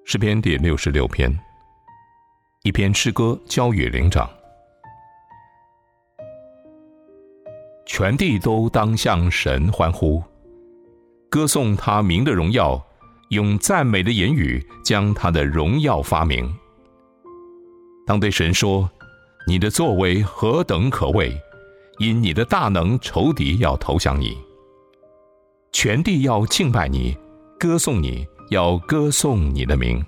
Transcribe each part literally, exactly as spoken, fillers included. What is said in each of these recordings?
诗篇第六十六篇，一篇诗歌交与灵长。全地都当向神欢呼，歌颂他名的荣耀，用赞美的言语将他的荣耀发明。当对神说，你的作为何等可畏，因你的大能，仇敌要投降你。全地要敬拜你，歌颂你，要歌颂你的名。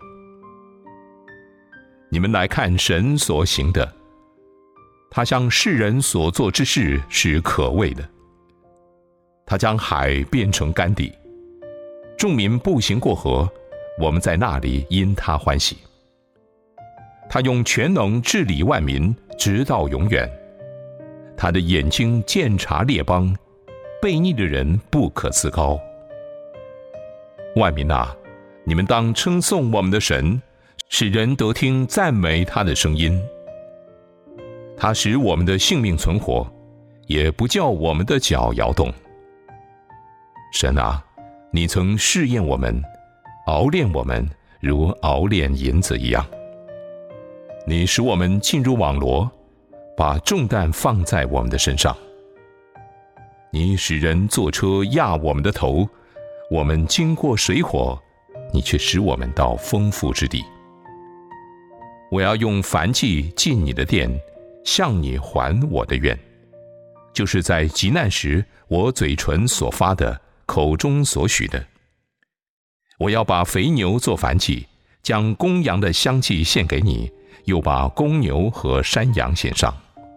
你们来看神所行的，他向世人所做之事是可畏的。他将海变成干地，众民步行过河，我们在那里因他欢喜。他用全能治理万民，直到永远。他的眼睛鉴察列邦，悖逆的人不可自高。万民啊，你们当称颂我们的神，使人得听赞美他的声音。他使我们的性命存活，也不叫我们的脚摇动。神啊，你曾试验我们，熬炼我们，如熬炼银子一样。你使我们进入网罗，把重担放在我们的身上。你使人坐车压我们的头，我们经过水火，你却使我们到丰富之地。我要用燔祭进你的殿，向你还我的愿，就是在急难时我嘴唇所发的，口中所许的。我要把肥牛做燔祭，将公羊的香气献给你，又把公牛和山羊献上。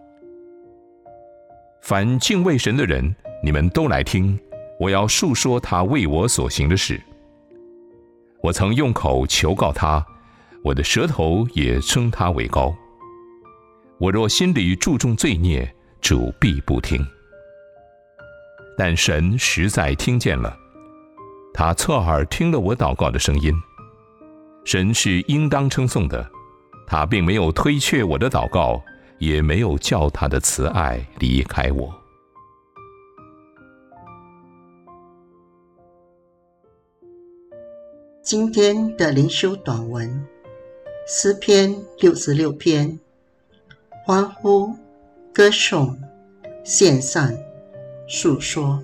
凡敬畏神的人，你们都来听，我要述说他为我所行的事。我曾用口求告他，我的舌头也称他为高。我若心里注重罪孽，主必不听。但神实在听见了，他侧耳听了我祷告的声音。神是应当称颂的，他并没有推却我的祷告，也没有叫他的慈爱离开我。 今天的灵修短文，诗篇六十六篇，欢呼、歌颂、献上、述说。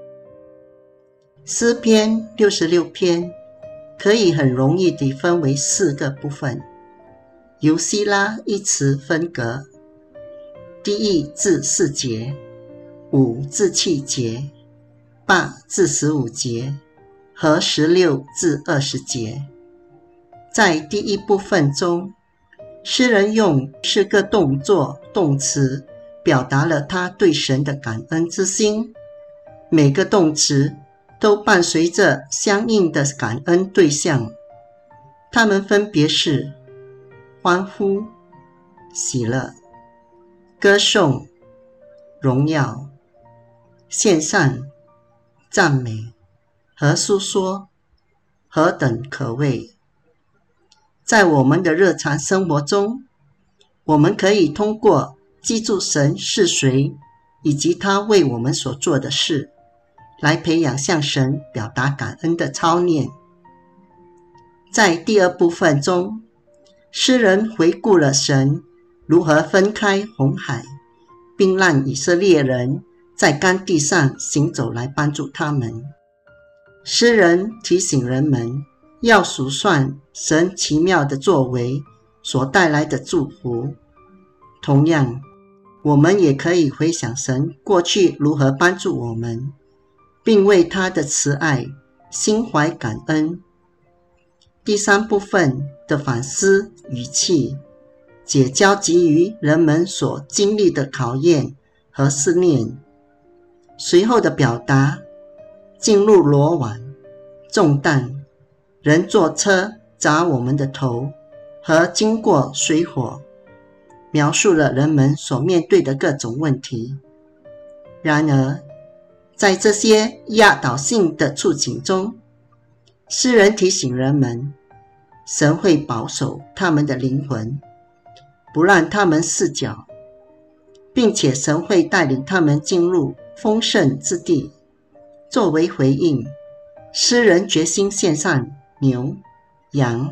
诗篇六十六篇可以很容易地分为四个部分，由希拉一词分隔，第一至四节，五至七节，八至十五节和十六至二十节。在第一部分中，诗人用四个动作动词表达了他对神的感恩之心，每个动词都伴随着相应的感恩对象，它们分别是欢呼、喜乐、歌颂、荣耀、献上、赞美和述说，何等可畏。在我们的日常生活中，我们可以通过记住神是谁以及他为我们所做的事，来培养向神表达感恩的操练。在第二部分中，诗人回顾了神如何分开红海，并让以色列人在干地上行走来帮助他们。诗人提醒人们要数算神奇妙的作为所带来的祝福。同样，我们也可以回想神过去如何帮助我们，并为他的慈爱心怀感恩。第三部分的反思语气，解交集于人们所经历的考验和试炼。随后的表达，进入罗网、重担、人坐车砸我们的头和经过水火，描述了人们所面对的各种问题。然而，在这些压倒性的处境中，诗人提醒人们，神会保守他们的灵魂，不让他们失脚，并且神会带领他们进入丰盛之地。作为回应，诗人决心献上牛、羊、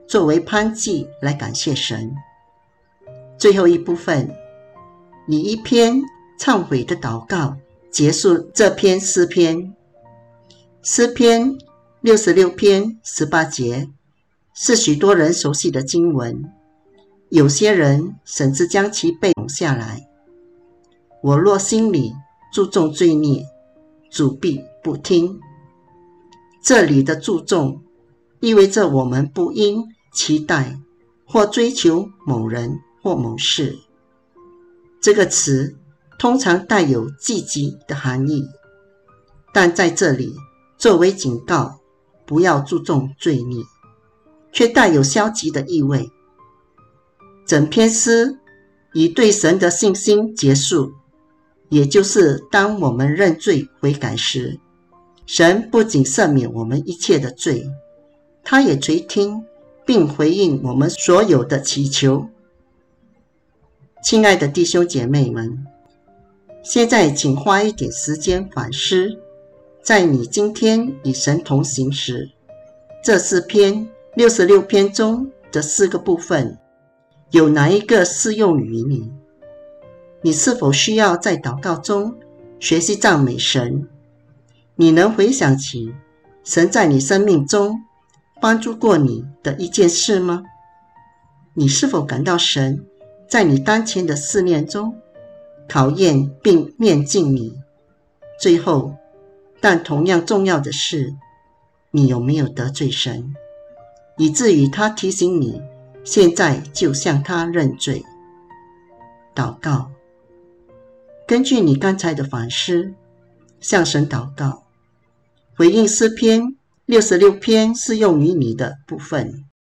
作为攀祭来感谢神。最后一部分，以一篇忏悔的祷告结束这篇诗篇。诗篇六十六篇十八节是许多人熟悉的经文，有些人甚至将其背诵下来。我若心里注重罪孽，主必不听。这里的注重意味着我们不应期待或追求某人或某事。这个词通常带有积极的含义，但在这里作为警告，不要注重罪孽，却带有消极的意味。整篇诗以对神的信心结束，也就是当我们认罪悔改时，神不仅赦免我们一切的罪，他也垂听并回应我们所有的祈求。亲爱的弟兄姐妹们，现在请花一点时间反思，在你今天与神同行时，这四篇六十六篇中的四个部分，有哪一个适用于你？你是否需要在祷告中学习赞美神？你能回想起神在你生命中帮助过你的一件事吗？你是否感到神在你当前的试炼中考验并面镜你？最后，但同样重要的是，你有没有得罪神，以至于他提醒你现在就向他认罪？祷告，根据你刚才的反思，向神祷告，回应诗篇六十六篇适用于你的部分。